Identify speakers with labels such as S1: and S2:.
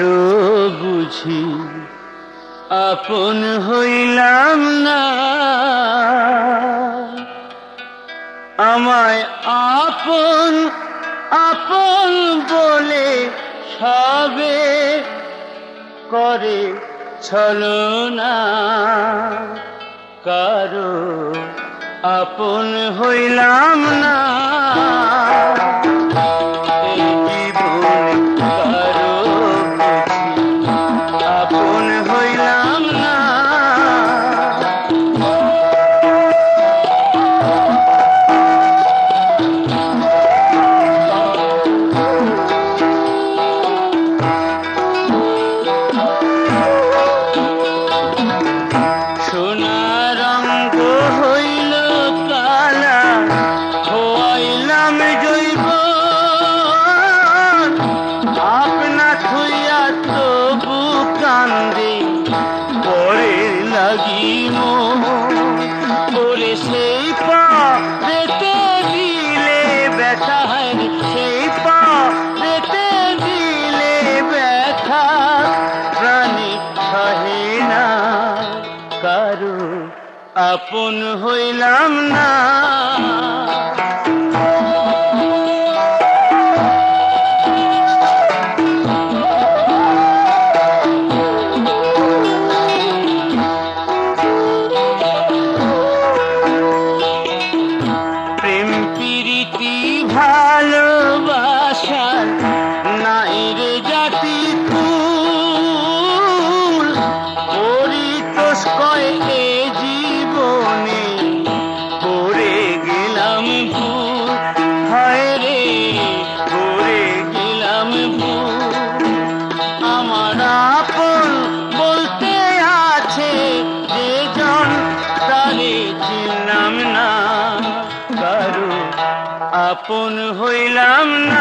S1: কারো বুঝি আপন হইলাম না, আমায় আপন আপন বলে সবে করে ছলনা। কারো আপন হইলাম না, এই জীবন কারো বুঝি আপন হইলাম না। সেই পা যেতে দিলে ব্যথা, সেই পা যেতে দিলে ব্যথা প্রাণী সহে না। কারো আপন হইলাম না, ভালোবাসার নাই রে জাতি কুল, পরিতোষ কয় এ জীবনে করে গেলাম ভুল। হয় রে করে গেলাম ভুল, আমার আপন বলতে আছে যে জন তারে চিনলাম না। কারো আপন হইলাম না।